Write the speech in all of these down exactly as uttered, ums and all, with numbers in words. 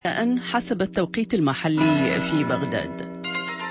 الآن حسب التوقيت المحلي في بغداد.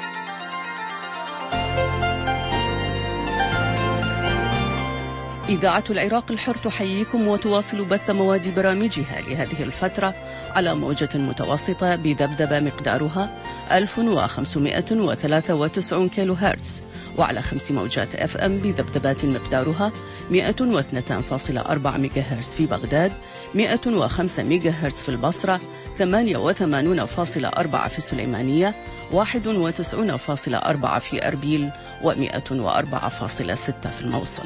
إذاعة العراق الحر تحييكم وتواصل بث مواد برامجها لهذه الفترة على موجة متوسطة بذبذبة مقدارها ألف وخمسمائة وثلاثة وتسعين كيلو هرتز، وعلى خمس موجات اف ام بذبذبات مقدارها مائة واثنين فاصلة أربعة ميجا هرتز في بغداد، مائة وخمسة ميجا هرتز في البصرة، ثمانية وثمانين فاصلة أربعة في السليمانية، واحد وتسعين فاصلة أربعة في أربيل، ومائة وأربعة فاصلة ستة في الموصل.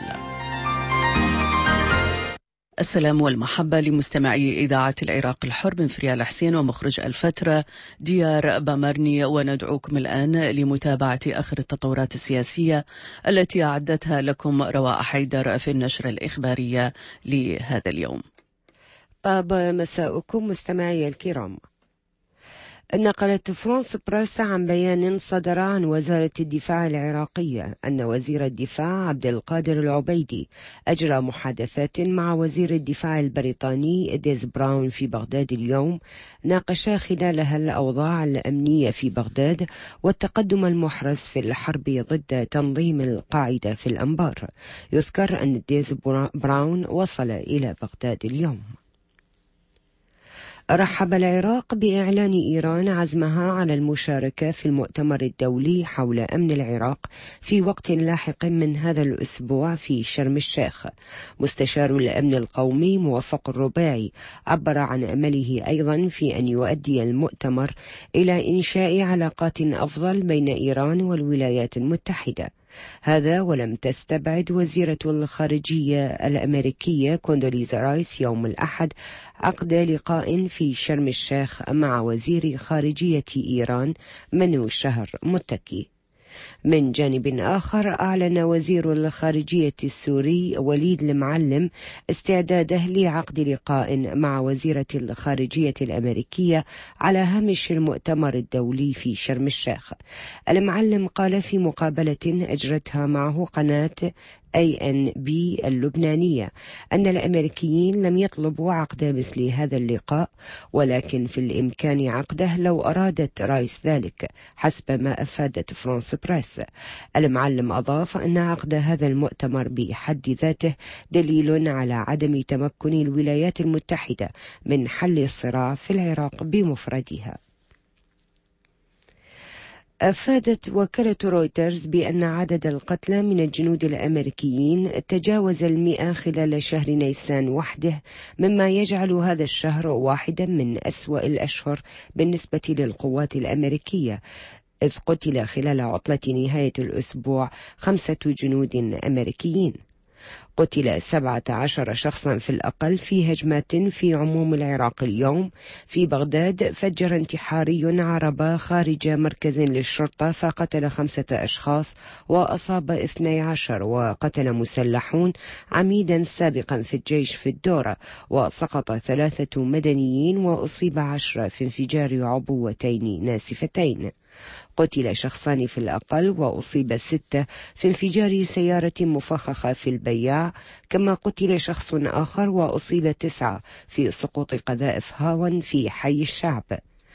السلام والمحبة لمستمعي إذاعة العراق الحر من فريال حسين ومخرج الفترة ديار بامرني، وندعوكم الآن لمتابعة آخر التطورات السياسية التي أعدتها لكم رواء حيدر في النشرة الإخبارية لهذا اليوم. طاب مساءكم مستمعي الكرام. نقلت فرانس بريس عن بيان صدر عن وزارة الدفاع العراقية أن وزير الدفاع عبد القادر العبيدي أجرى محادثات مع وزير الدفاع البريطاني ديز براون في بغداد اليوم، ناقشا خلالها الأوضاع الأمنية في بغداد والتقدم المحرز في الحرب ضد تنظيم القاعدة في الأنبار. يذكر أن ديز براون وصل إلى بغداد اليوم. رحب العراق بإعلان إيران عزمها على المشاركة في المؤتمر الدولي حول أمن العراق في وقت لاحق من هذا الأسبوع في شرم الشيخ. مستشار الأمن القومي موفق الرباعي عبر عن أمله أيضا في أن يؤدي المؤتمر إلى إنشاء علاقات أفضل بين إيران والولايات المتحدة. هذا ولم تستبعد وزيرة الخارجية الأمريكية كوندوليزا رايس يوم الأحد عقد لقاء في شرم الشيخ مع وزير خارجية إيران منو شهر متكي. من جانب آخر، أعلن وزير الخارجية السوري وليد المعلم استعداده لعقد لقاء مع وزيرة الخارجية الأمريكية على هامش المؤتمر الدولي في شرم الشيخ. المعلم قال في مقابلة أجرتها معه قناة إيه إن بي اللبنانية أن الأمريكيين لم يطلبوا عقد مثل هذا اللقاء، ولكن في الإمكان عقده لو أرادت رايس ذلك، حسب ما أفادت فرانس بريس. المعلم أضاف أن عقد هذا المؤتمر بحد ذاته دليل على عدم تمكن الولايات المتحدة من حل الصراع في العراق بمفردها. أفادت وكالة رويترز بأن عدد القتلى من الجنود الأمريكيين تجاوز المئة خلال شهر نيسان وحده، مما يجعل هذا الشهر واحدا من أسوأ الأشهر بالنسبة للقوات الأمريكية، إذ قتل خلال عطلة نهاية الأسبوع خمسة جنود أمريكيين. قتل سبعة عشر شخصا في الأقل في هجمات في عموم العراق اليوم. في بغداد فجر انتحاري عربة خارج مركز للشرطة فقتل خمسة أشخاص وأصاب اثني عشر، وقتل مسلحون عميدا سابقا في الجيش في الدورة، وسقط ثلاثة مدنيين وأصيب عشرة في انفجار عبوتين ناسفتين. قتل شخصان في الأقل وأصيب ستة في انفجار سيارة مفخخة في البياع، كما قتل شخص آخر وأصيب تسعة في سقوط قذائف هاون في حي الشعب.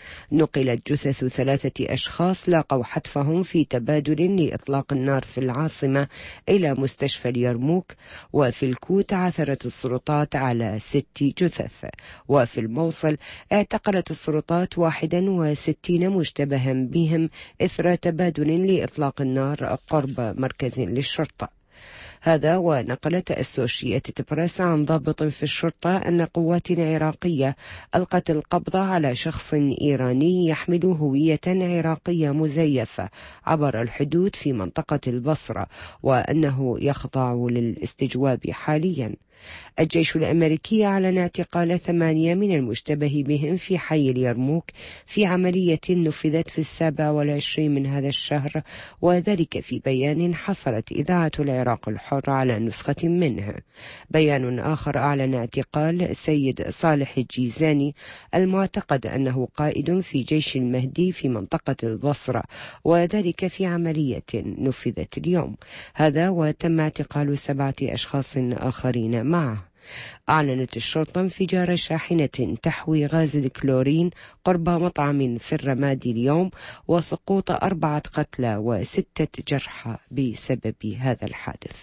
نقلت جثث ثلاثة أشخاص لاقوا حتفهم في تبادل لإطلاق النار في العاصمة إلى مستشفى اليرموك، وفي الكوت عثرت السلطات على ست جثث، وفي الموصل اعتقلت السلطات واحدا وستين مشتبها بهم إثر تبادل لإطلاق النار قرب مركز للشرطة. هذا ونقلت السوشيتد بريس عن ضابط في الشرطة أن قوات عراقية ألقت القبض على شخص إيراني يحمل هوية عراقية مزيفة عبر الحدود في منطقة البصرة، وأنه يخضع للاستجواب حاليا. الجيش الأمريكي أعلن اعتقال ثمانية من المشتبه بهم في حي اليرموك في عملية نفذت في السابع والعشرين من هذا الشهر، وذلك في بيان حصلت إذاعة العراق الحر على نسخة منه. بيان آخر أعلن اعتقال سيد صالح الجيزاني المعتقد أنه قائد في جيش المهدي في منطقة البصرة، وذلك في عملية نفذت اليوم. هذا وتم اعتقال سبعة أشخاص آخرين معه. أعلنت الشرطة انفجار شاحنة تحوي غاز الكلورين قرب مطعم في الرمادي اليوم، وسقوط أربعة قتلى وستة جرحى بسبب هذا الحادث.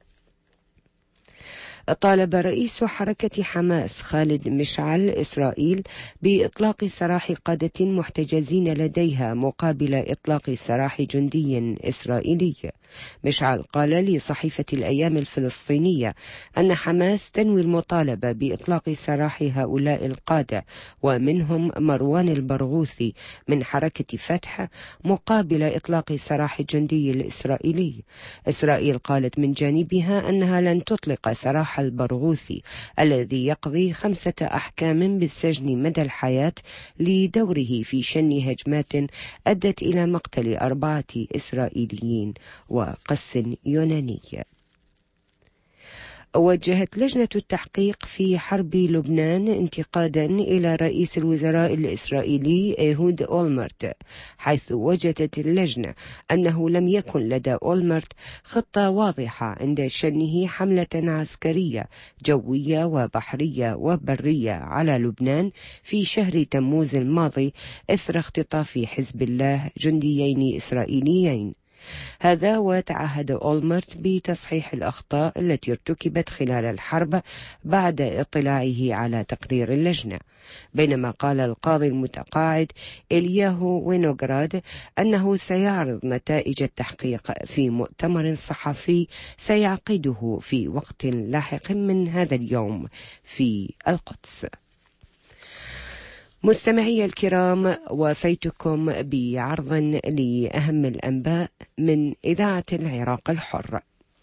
طالب رئيس حركة حماس خالد مشعل إسرائيل بإطلاق سراح قادة محتجزين لديها مقابل إطلاق سراح جندي إسرائيلي. مشعل قال لصحيفة الأيام الفلسطينية أن حماس تنوي المطالبة بإطلاق سراح هؤلاء القادة ومنهم مروان البرغوثي من حركة فتح مقابل إطلاق سراح الجندي الإسرائيلي. إسرائيل قالت من جانبها أنها لن تطلق سراح البرغوثي الذي يقضي خمسة أحكام بالسجن مدى الحياة لدوره في شن هجمات أدت إلى مقتل أربعة إسرائيليين وقس يوناني. وجهت لجنة التحقيق في حرب لبنان انتقادا إلى رئيس الوزراء الإسرائيلي إيهود أولمرت، حيث وجدت اللجنة أنه لم يكن لدى أولمرت خطة واضحة عند شنه حملة عسكرية جوية وبحرية وبرية على لبنان في شهر تموز الماضي إثر اختطاف حزب الله جنديين إسرائيليين. هذا وتعهد أولمرت بتصحيح الأخطاء التي ارتكبت خلال الحرب بعد اطلاعه على تقرير اللجنة، بينما قال القاضي المتقاعد إلياهو وينوغراد أنه سيعرض نتائج التحقيق في مؤتمر صحفي سيعقده في وقت لاحق من هذا اليوم في القدس. مستمعي الكرام، وفيتكم بعرض لأهم الأنباء من إذاعة العراق الحر.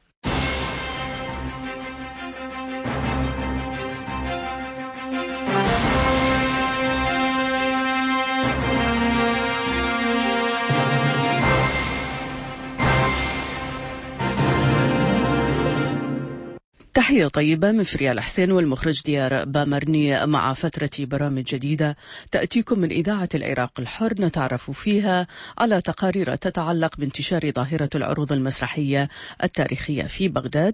تحية طيبة من فريال الحسين والمخرج ديار بامرني مع فترة برامج جديدة تأتيكم من إذاعة العراق الحر، نتعرف فيها على تقارير تتعلق بانتشار ظاهرة العروض المسرحية التاريخية في بغداد،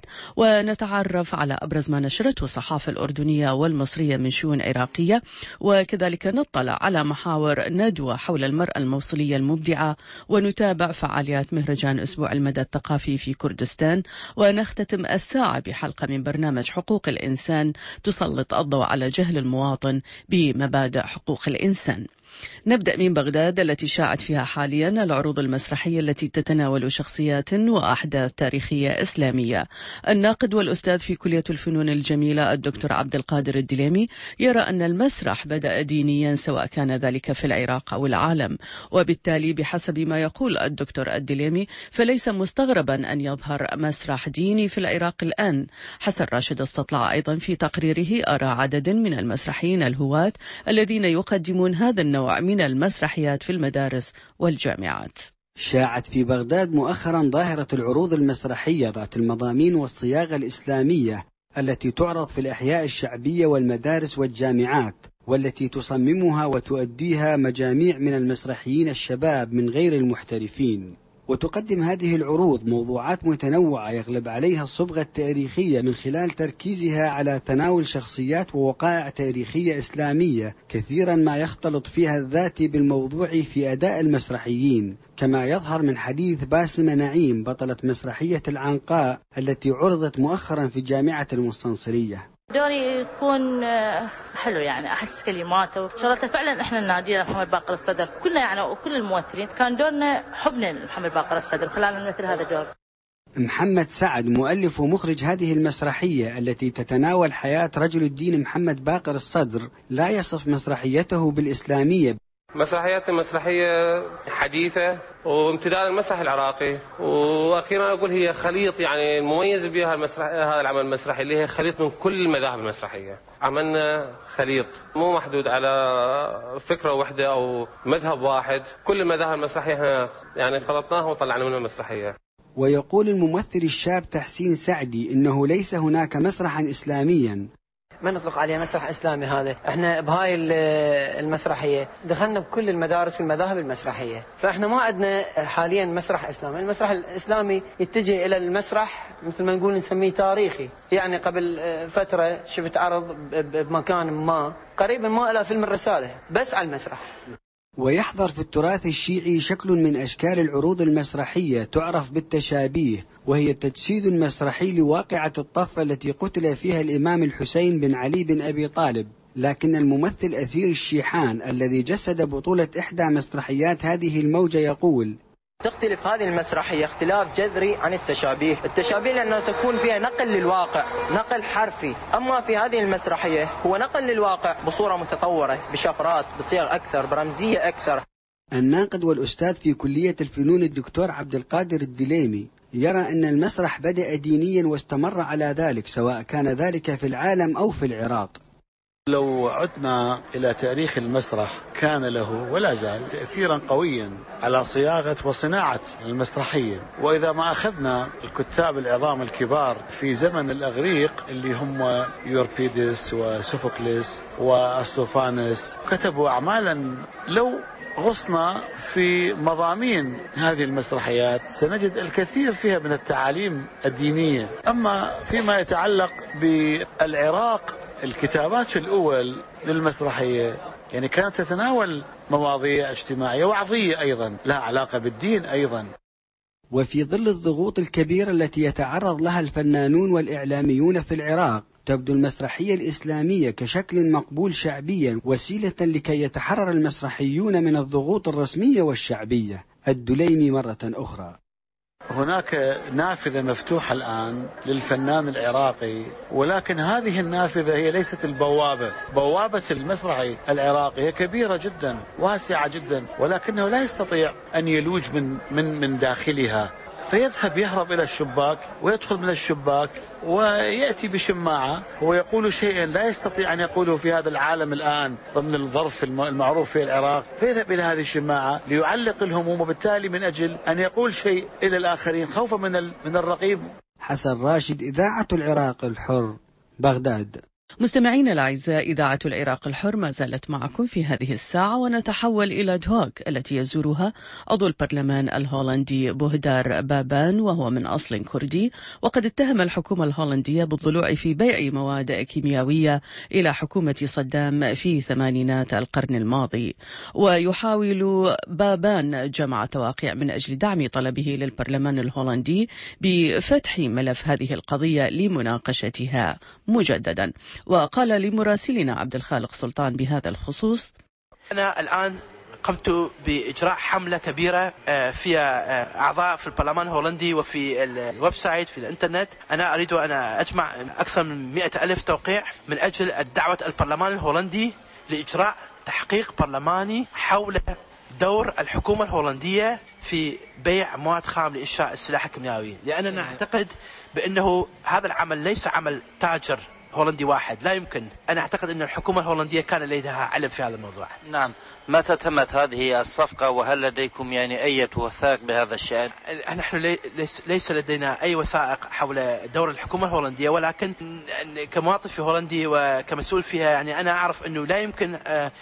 ونتعرف على أبرز ما نشرته الصحافة الأردنية والمصرية من شؤون عراقية، وكذلك نطلع على محاور ندوة حول المرأة الموصلية المبدعة، ونتابع فعاليات مهرجان أسبوع المدى الثقافي في كردستان، ونختتم الساعة بحلقة من برنامج حقوق الإنسان تسلط الضوء على جهل المواطن بمبادئ حقوق الإنسان. نبدأ من بغداد التي شاعت فيها حاليا العروض المسرحية التي تتناول شخصيات وأحداث تاريخية إسلامية. الناقد والأستاذ في كلية الفنون الجميلة الدكتور عبد القادر الدليمي يرى أن المسرح بدأ دينيا سواء كان ذلك في العراق أو العالم، وبالتالي بحسب ما يقول الدكتور الدليمي فليس مستغربا أن يظهر مسرح ديني في العراق الآن. حسن راشد استطلع أيضا في تقريره آراء عدد من المسرحيين الهواة الذين يقدمون هذا النوع من المسرحيات في المدارس والجامعات. شاعت في بغداد مؤخرا ظاهرة العروض المسرحية ذات المضامين والصياغة الإسلامية التي تعرض في الأحياء الشعبية والمدارس والجامعات، والتي تصممها وتؤديها مجاميع من المسرحيين الشباب من غير المحترفين. وتقدم هذه العروض موضوعات متنوعة يغلب عليها الصبغة التاريخية من خلال تركيزها على تناول شخصيات ووقائع تاريخية إسلامية، كثيرا ما يختلط فيها الذاتي بالموضوع في أداء المسرحيين، كما يظهر من حديث باسمة نعيم بطلة مسرحية العنقاء التي عرضت مؤخرا في جامعة المستنصرية. دوري يكون حلو، يعني أحس كلماته وشغلته فعلا. إحنا نادينا محمد باقر الصدر كلنا يعني، وكل الممثلين كان دورنا حبنا لمحمد باقر الصدر خلال نمثل هذا الدور. محمد سعد مؤلف ومخرج هذه المسرحية التي تتناول حياة رجل الدين محمد باقر الصدر لا يصف مسرحيته بالإسلامية. مسرحيات مسرحية حديثة وامتداد المسرح العراقي، واخيرا اقول هي خليط، يعني المميز بها المسرح هذا العمل المسرحي اللي هي خليط من كل المذاهب المسرحية. عملنا خليط مو محدود على فكرة واحدة او مذهب واحد، كل المذاهب المسرحية احنا يعني خلطناها وطلعنا منها المسرحية. ويقول الممثل الشاب تحسين سعدي انه ليس هناك مسرحا اسلاميا. ما نطلق عليه مسرح إسلامي. هذا احنا بهاي المسرحية دخلنا بكل المدارس والمذاهب المسرحية، فاحنا ما عندنا حاليا مسرح إسلامي. المسرح الإسلامي يتجه إلى المسرح مثل ما نقول نسميه تاريخي، يعني قبل فترة شفت عرض بمكان ما قريبا ما إلى فيلم الرسالة بس على المسرح. ويحضر في التراث الشيعي شكل من أشكال العروض المسرحية تعرف بالتشابيه، وهي تجسيد مسرحي لواقعة الطف التي قتل فيها الإمام الحسين بن علي بن أبي طالب. لكن الممثل أثير الشيحان الذي جسد بطولة إحدى مسرحيات هذه الموجة يقول: تختلف هذه المسرحية اختلاف جذري عن التشابيه. التشابيه لأنه تكون فيها نقل للواقع، نقل حرفي. أما في هذه المسرحية هو نقل للواقع بصورة متطورة، بشفرات، بصيغ أكثر، برمزية أكثر. الناقد والأستاذ في كلية الفنون الدكتور عبد القادر الدليمي يرى أن المسرح بدأ دينيا واستمر على ذلك، سواء كان ذلك في العالم أو في العراق. لو عدنا إلى تاريخ المسرح كان له ولا زال تأثيرا قويا على صياغة وصناعة المسرحية. وإذا ما أخذنا الكتاب العظام الكبار في زمن الأغريق اللي هم يوربيدس وسوفوكليس وأستوفانس، كتبوا أعمالا لو غصنا في مضامين هذه المسرحيات سنجد الكثير فيها من التعاليم الدينية. أما فيما يتعلق بالعراق، الكتابات الأول للمسرحية يعني كانت تتناول مواضيع اجتماعية وعظية أيضا لها علاقة بالدين أيضا. وفي ظل الضغوط الكبيرة التي يتعرض لها الفنانون والإعلاميون في العراق، تبدو المسرحية الإسلامية كشكل مقبول شعبيا، وسيلة لكي يتحرر المسرحيون من الضغوط الرسمية والشعبية. الدليمي مرة أخرى: هناك نافذة مفتوحة الآن للفنان العراقي، ولكن هذه النافذة هي ليست البوابة. بوابة المسرح العراقي هي كبيرة جدا واسعة جدا، ولكنه لا يستطيع أن يلوج من من من داخلها، فيذهب يهرب إلى الشباك ويدخل من الشباك ويأتي بشماعة ويقول شيئا لا يستطيع أن يقوله في هذا العالم الآن ضمن الظرف المعروف في العراق، فيذهب إلى هذه الشماعة ليعلق الهموم، وبالتالي من أجل أن يقول شيء إلى الآخرين خوفا من من الرقيب. حسن راشد، إذاعة العراق الحر، بغداد. مستمعين الأعزاء، إذاعة العراق الحر ما زالت معكم في هذه الساعة، ونتحول إلى دهوغ التي يزورها عضو البرلمان الهولندي بوهدار بابان، وهو من أصل كردي، وقد اتهم الحكومة الهولندية بالضلوع في بيع مواد كيميائية إلى حكومة صدام في ثمانينات القرن الماضي. ويحاول بابان جمع تواقيع من أجل دعم طلبه للبرلمان الهولندي بفتح ملف هذه القضية لمناقشتها مجددا. وقال لمراسلنا عبد الخالق سلطان بهذا الخصوص: أنا الآن قمت بإجراء حملة كبيرة فيها أعضاء في البرلمان الهولندي وفي الويب سايت في الإنترنت. أنا أريد أن أجمع أكثر من مئة ألف توقيع من أجل دعوة البرلمان الهولندي لإجراء تحقيق برلماني حول دور الحكومة الهولندية في بيع مواد خام لإنشاء السلاح الكيميائي، لأننا نعتقد بأنه هذا العمل ليس عمل تاجر هولندي واحد. لا يمكن. أنا أعتقد أن الحكومة الهولندية كان لديها علم في هذا الموضوع. نعم. متى تمت هذه الصفقة، وهل لديكم يعني أي وثائق بهذا الشأن؟ نحن ليس لدينا أي وثائق حول دور الحكومة الهولندية، ولكن كمواطن في هولندي وكمسؤول فيها يعني أنا أعرف أنه لا يمكن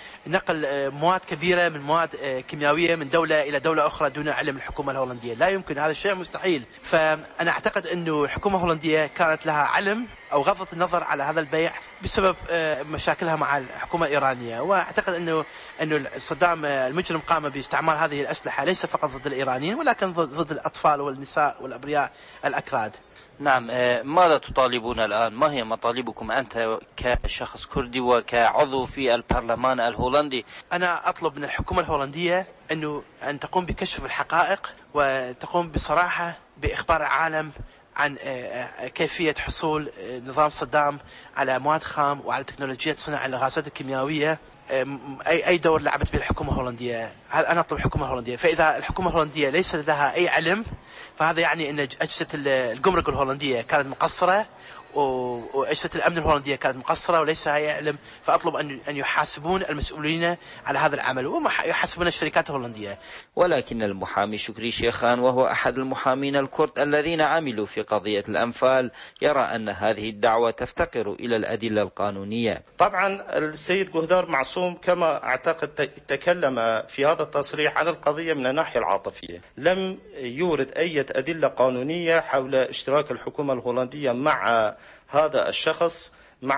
نقل مواد كبيرة من مواد كيميائية من دولة إلى دولة أخرى دون علم الحكومة الهولندية. لا يمكن، هذا الشيء مستحيل. فأنا أعتقد أنه الحكومة الهولندية كانت لها علم أو غضت النظر على هذا البيع بسبب مشاكلها مع الحكومة الإيرانية. وأعتقد أنه أنه صدام المجرم قام باستعمال هذه الأسلحة ليس فقط ضد الإيرانيين، ولكن ضد الأطفال والنساء والأبرياء الأكراد. نعم. ماذا تطالبون الآن؟ ما هي مطالبكم أنت كشخص كردي وكعضو في البرلمان الهولندي؟ أنا أطلب من الحكومة الهولندية أنه أن تقوم بكشف الحقائق وتقوم بصراحة بإخبار العالم عن كيفية حصول نظام صدام على مواد خام وعلى تكنولوجيا صنع الغازات الكيميائية. أي أي دور لعبت به الحكومة الهولندية. أنا أطلب الحكومة الهولندية. فإذا الحكومة الهولندية ليس لها أي علم، فهذا يعني أن أجهزة الجمرك الهولندية كانت مقصرة وأجهزة الأمن الهولندية كانت مقصرة وليس يعلم، فأطلب أن أن يحاسبون المسؤولين على هذا العمل وما يحاسبون الشركات الهولندية. ولكن المحامي شكري شيخان وهو أحد المحامين الكرد الذين عملوا في قضية الأنفال يرى أن هذه الدعوة تفتقر إلى الأدلة القانونية. طبعا السيد جهدار معصوم كما أعتقد تكلم في هذا التصريح عن القضية من الناحية العاطفية، لم يورد أي أدلة قانونية حول اشتراك الحكومة الهولندية مع هذا الشخص، مع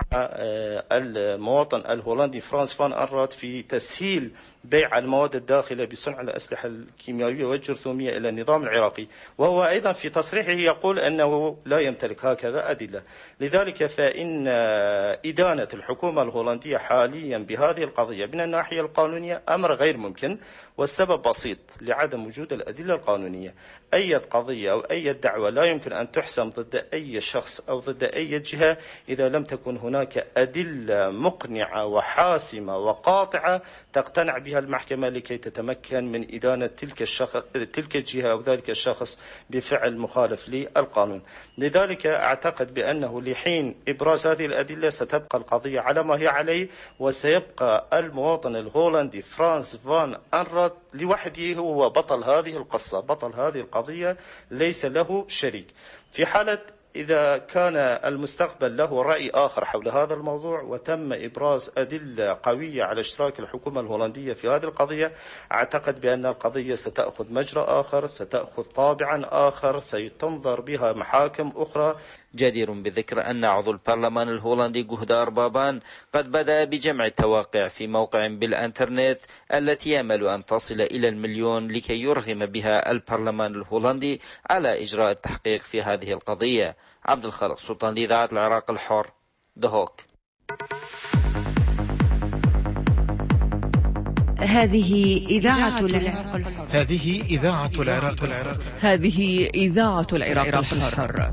المواطن الهولندي فرانس فان أنراد، في تسهيل بيع المواد الداخلة بصنع الأسلحة الكيميائية والجرثومية إلى النظام العراقي، وهو أيضا في تصريحه يقول أنه لا يمتلك هكذا أدلة. لذلك فإن إدانة الحكومة الهولندية حاليا بهذه القضية من الناحية القانونية أمر غير ممكن، والسبب بسيط: لعدم وجود الأدلة القانونية. أي قضية أو أي دعوة لا يمكن أن تحسم ضد أي شخص أو ضد أي جهة إذا لم تكن هناك أدلة مقنعة وحاسمة وقاطعة تقتنع بها المحكمة لكي تتمكن من إدانة تلك الشخص تلك الجهة أو ذلك الشخص بفعل مخالف للقانون. لذلك أعتقد بأنه لحين إبراز هذه الأدلة ستبقى القضية على ما هي عليه، وسيبقى المواطن الهولندي فرانس فان أنراد لوحده هو بطل هذه القصة، بطل هذه القضية، ليس له شريك. في حالة إذا كان المستقبل له رأي آخر حول هذا الموضوع وتم إبراز أدلة قوية على اشتراك الحكومة الهولندية في هذه القضية، أعتقد بأن القضية ستأخذ مجرى آخر، ستأخذ طابعا آخر، سيتنظر بها محاكم أخرى. جدير بالذكر أن عضو البرلمان الهولندي جهدار بابان قد بدأ بجمع التواقع في موقع بالإنترنت التي يأمل أن تصل إلى المليون لكي يرغم بها البرلمان الهولندي على إجراء التحقيق في هذه القضية. عبد الخالق سلطان لإذاعة العراق الحر، دهوك. هذه إذاعة العراق الحر. هذه إذاعة العراق الحر. هذه إذاعة العراق الحر.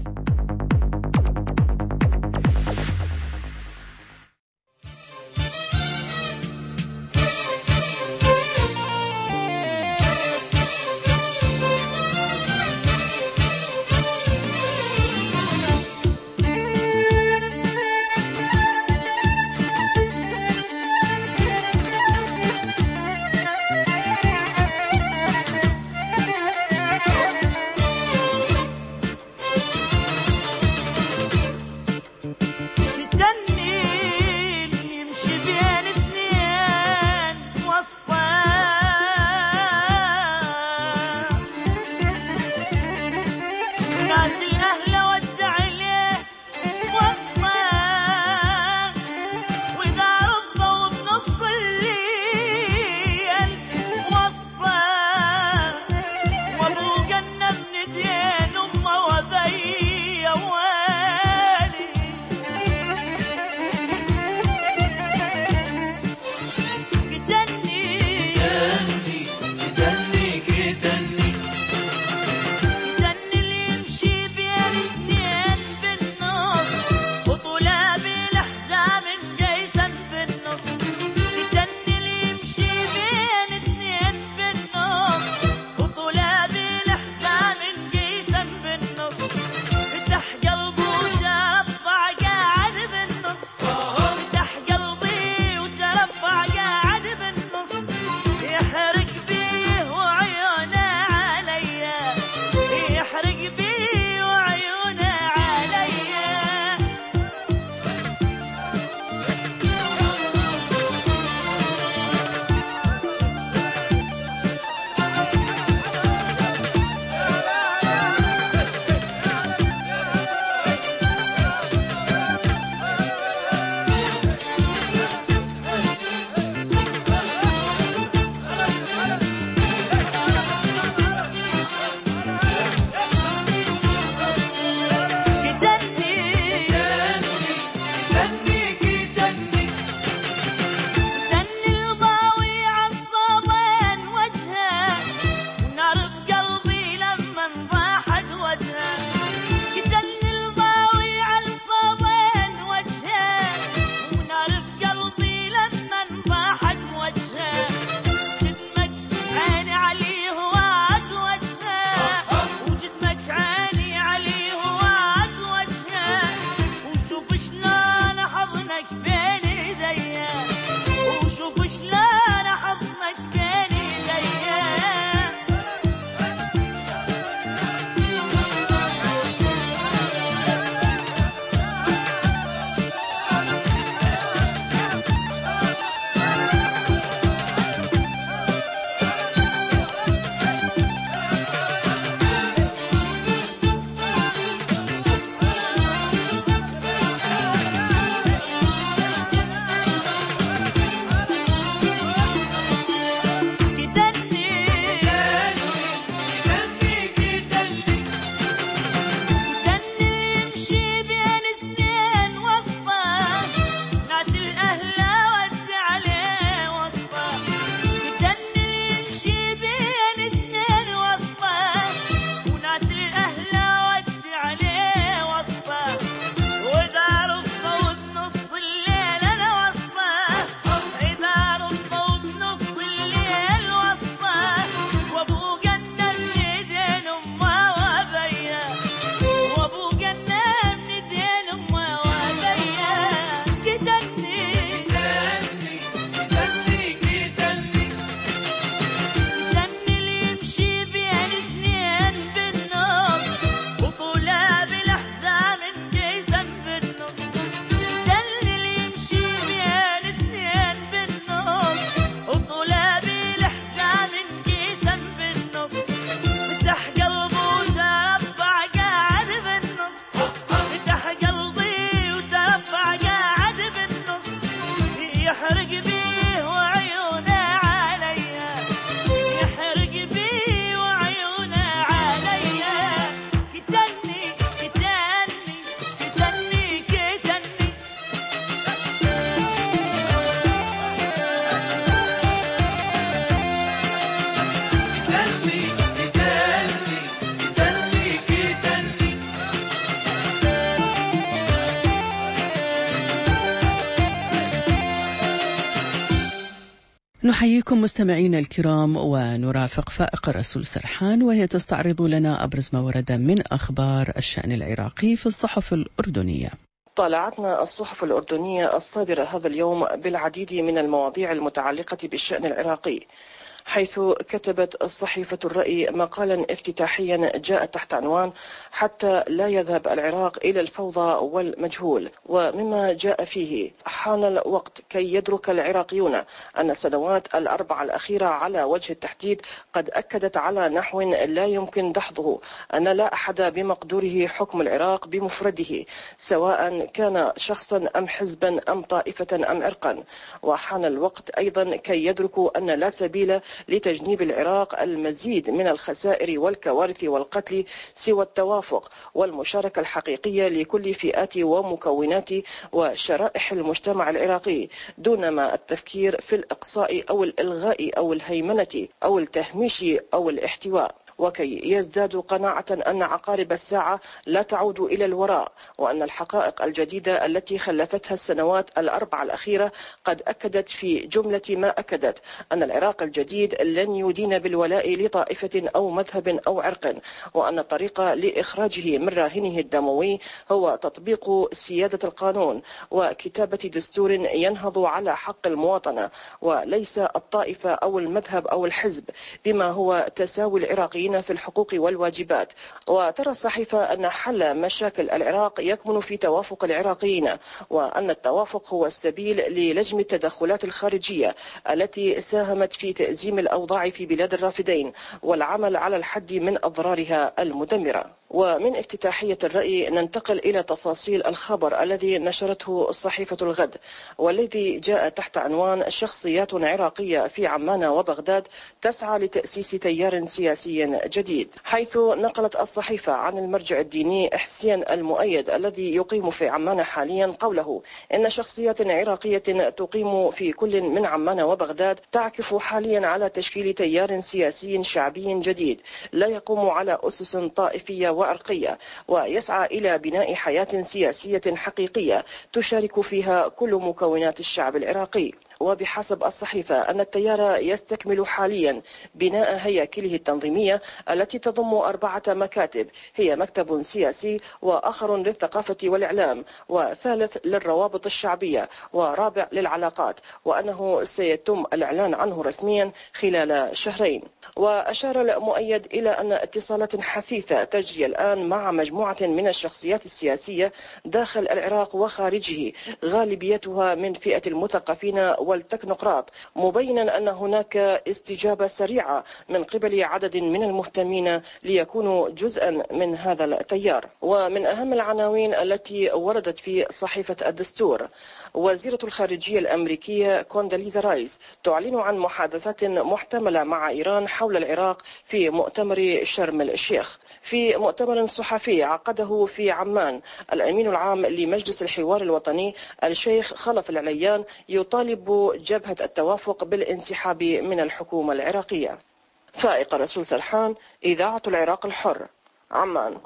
نحييكم مستمعينا الكرام ونرافق فائق الرسول سرحان وهي تستعرض لنا أبرز ما ورد من أخبار الشأن العراقي في الصحف الأردنية. طالعتنا الصحف الأردنية الصادرة هذا اليوم بالعديد من المواضيع المتعلقة بالشأن العراقي، حيث كتبت صحيفة الرأي مقالا افتتاحيا جاء تحت عنوان حتى لا يذهب العراق إلى الفوضى والمجهول، ومما جاء فيه: حان الوقت كي يدرك العراقيون أن السنوات الأربع الأخيرة على وجه التحديد قد أكدت على نحو لا يمكن دحضه أن لا أحد بمقدوره حكم العراق بمفرده، سواء كان شخصا أم حزبا أم طائفة أم عرقا. وحان الوقت أيضا كي يدركوا أن لا سبيل لتجنيب العراق المزيد من الخسائر والكوارث والقتل سوى التوافق والمشاركة الحقيقية لكل فئات ومكونات وشرائح المجتمع العراقي، دونما التفكير في الإقصاء أو الإلغاء أو الهيمنة أو التهميش أو الاحتواء، وكي يزدادوا قناعة أن عقارب الساعة لا تعود إلى الوراء، وأن الحقائق الجديدة التي خلفتها السنوات الأربع الأخيرة قد أكدت في جملة ما أكدت أن العراق الجديد لن يدين بالولاء لطائفة أو مذهب أو عرق، وأن الطريق لإخراجه من راهنه الدموي هو تطبيق سيادة القانون وكتابة دستور ينهض على حق المواطنة وليس الطائفة أو المذهب أو الحزب، بما هو تساوي العراقيين في الحقوق والواجبات. وترى الصحيفة أن حل مشاكل العراق يكمن في توافق العراقيين، وأن التوافق هو السبيل للجم التدخلات الخارجية التي ساهمت في تأزيم الأوضاع في بلاد الرافدين والعمل على الحد من أضرارها المدمرة. ومن افتتاحية الرأي ننتقل إلى تفاصيل الخبر الذي نشرته صحيفة الغد، والذي جاء تحت عنوان شخصيات عراقية في عمان وبغداد تسعى لتأسيس تيار سياسي جديد، حيث نقلت الصحيفة عن المرجع الديني حسين المؤيد الذي يقيم في عمان حاليا قوله إن شخصيات عراقية تقيم في كل من عمان وبغداد تعكف حاليا على تشكيل تيار سياسي شعبي جديد لا يقوم على أسس طائفية وعرقية، ويسعى إلى بناء حياة سياسية حقيقية تشارك فيها كل مكونات الشعب العراقي. وبحسب الصحيفة أن التيار يستكمل حاليا بناء هياكله التنظيمية التي تضم أربعة مكاتب، هي مكتب سياسي وآخر للثقافة والإعلام وثالث للروابط الشعبية ورابع للعلاقات، وأنه سيتم الإعلان عنه رسميا خلال شهرين. وأشار المؤيد إلى أن اتصالات حثيثة تجري الآن مع مجموعة من الشخصيات السياسية داخل العراق وخارجه، غالبيتها من فئة المثقفين والتكنوقراط، مبينا أن هناك استجابة سريعة من قبل عدد من المهتمين ليكونوا جزءا من هذا التيار. ومن أهم العناوين التي وردت في صحيفة الدستور: وزيرة الخارجية الأمريكية كونداليزا رايس تعلن عن محادثات محتملة مع إيران حول العراق في مؤتمر شرم الشيخ. في مؤتمر صحفي عقده في عمان، الأمين العام لمجلس الحوار الوطني الشيخ خلف العليان يطالب جبهة التوافق بالانسحاب من الحكومة العراقية. فائق الرسول سرحان، إذاعة العراق الحر، عمان.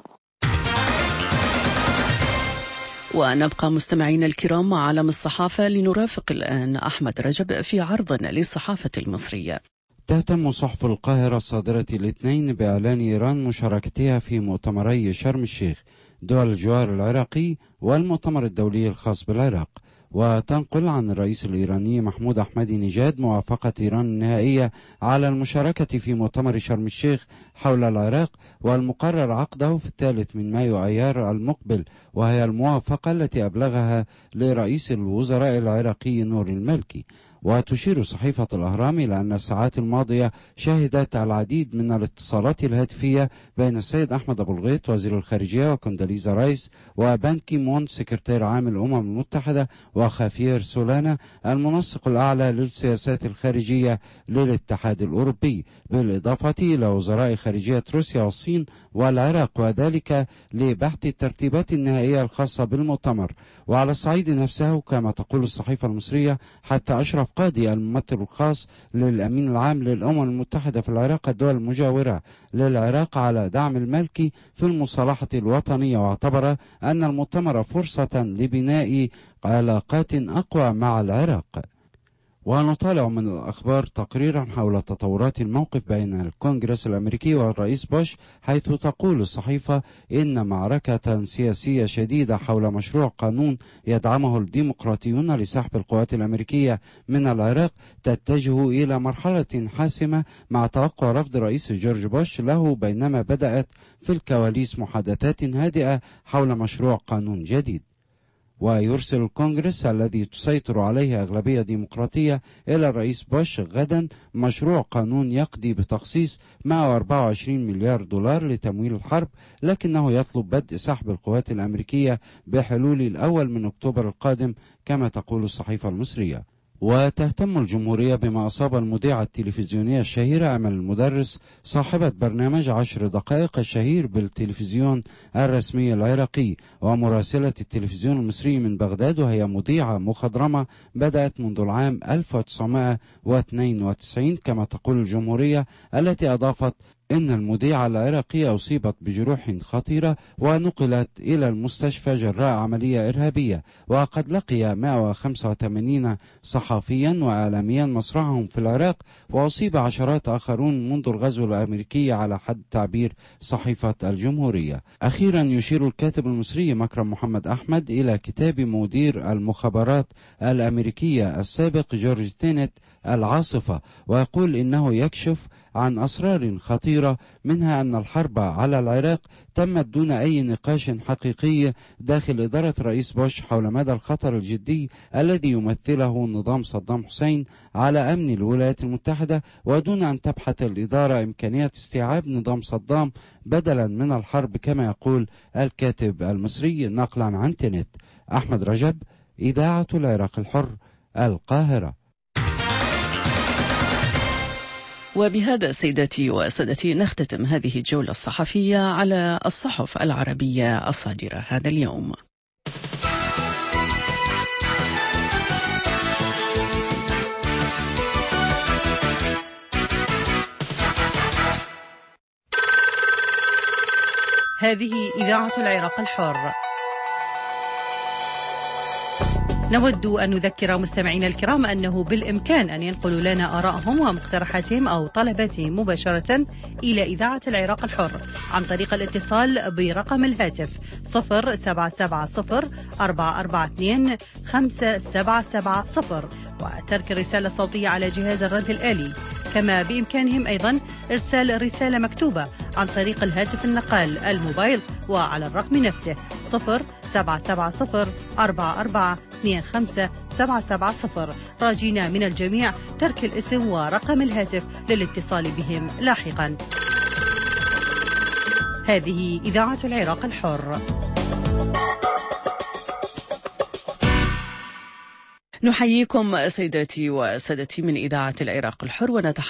ونبقى مستمعين الكرام مع عالم الصحافة لنرافق الآن أحمد رجب في عرض للصحافة المصرية. تهتم صحف القاهرة الصادرة الاثنين بإعلان إيران مشاركتها في مؤتمري شرم الشيخ دول الجوار العراقي والمؤتمر الدولي الخاص بالعراق، وتنقل عن الرئيس الإيراني محمود أحمدي نژاد موافقة إيران النهائية على المشاركة في مؤتمر شرم الشيخ حول العراق، والمقرر عقده في الثالث من مايو أيار المقبل، وهي الموافقة التي أبلغها لرئيس الوزراء العراقي نور المالكي. وتشير صحيفة الأهرام إلى أن الساعات الماضية شهدت العديد من الاتصالات الهاتفية بين السيد أحمد أبو الغيط وزير الخارجية وكونداليزا رايس وبان كي مون سكرتير عام الأمم المتحدة وخافير سولانا المنسق الأعلى للسياسات الخارجية للاتحاد الأوروبي، بالإضافة إلى وزراء خارجية روسيا والصين والعراق، وذلك لبحث الترتيبات النهائية الخاصة بالمؤتمر. وعلى الصعيد نفسه كما تقول الصحيفة المصرية، حتى أشرف قاضي الممثل الخاص للأمين العام للأمم المتحدة في العراق الدول المجاورة للعراق على دعم المالكي في المصالحة الوطنية، واعتبر أن المؤتمر فرصة لبناء علاقات أقوى مع العراق. ونطالع من الأخبار تقريرا حول تطورات الموقف بين الكونغرس الأمريكي والرئيس بوش، حيث تقول الصحيفة إن معركة سياسية شديدة حول مشروع قانون يدعمه الديمقراطيون لسحب القوات الأمريكية من العراق تتجه إلى مرحلة حاسمة مع توقع رفض رئيس جورج بوش له، بينما بدأت في الكواليس محادثات هادئة حول مشروع قانون جديد. ويرسل الكونغرس الذي تسيطر عليه أغلبية ديمقراطية إلى الرئيس بوش غدا مشروع قانون يقضي بتخصيص مئة وأربعة وعشرين مليار دولار لتمويل الحرب، لكنه يطلب بدء سحب القوات الأمريكية بحلول الأول من أكتوبر القادم كما تقول الصحيفة المصرية. وتهتم الجمهورية بما أصاب المذيعة التلفزيونية الشهيرة أمل المدرس صاحبة برنامج عشر دقائق الشهير بالتلفزيون الرسمي العراقي ومراسلة التلفزيون المصري من بغداد، وهي مذيعة مخضرمة بدأت منذ العام ألف وتسعمائة واثنين وتسعين كما تقول الجمهورية، التي أضافت إن المذيعة العراقية أصيبت بجروح خطيرة ونقلت إلى المستشفى جراء عملية إرهابية، وقد لقي مئة وخمسة وثمانين صحفيا وإعلاميا مصرعهم في العراق، وأصيب عشرات آخرون منذ الغزو الأمريكي على حد تعبير صحيفة الجمهورية. أخيرا يشير الكاتب المصري مكرم محمد أحمد إلى كتاب مدير المخابرات الأمريكية السابق جورج تينت العاصفة، ويقول إنه يكشف عن أسرار خطيرة، منها أن الحرب على العراق تمت دون أي نقاش حقيقي داخل إدارة رئيس بوش حول مدى الخطر الجدي الذي يمثله نظام صدام حسين على أمن الولايات المتحدة، ودون أن تبحث الإدارة إمكانية استيعاب نظام صدام بدلا من الحرب كما يقول الكاتب المصري نقلا عن تينت. أحمد رجب، إذاعة العراق الحر، القاهرة. وبهذا سيداتي وسادتي نختتم هذه الجولة الصحفية على الصحف العربية الصادرة هذا اليوم. هذه إذاعة العراق الحر. نود أن نذكر مستمعينا الكرام أنه بالإمكان أن ينقلوا لنا آرائهم ومقترحاتهم أو طلباتهم مباشرة إلى إذاعة العراق الحر عن طريق الاتصال برقم الهاتف صفر سبعة سبعة صفر أربعة أربعة اثنين خمسة سبعة سبعة صفر وترك الرسالة الصوتية على جهاز الرد الآلي. كما بإمكانهم أيضا إرسال رسالة مكتوبة عن طريق الهاتف النقال الموبايل وعلى الرقم نفسه صفر سبعة سبعة صفر أربعة أربعة اثنين خمسة سبعة سبعة صفر، راجينا من الجميع ترك الاسم ورقم الهاتف للاتصال بهم لاحقا. هذه إذاعة العراق الحر. نحييكم سيداتي وسادتي من إذاعة العراق الحر ونتحدث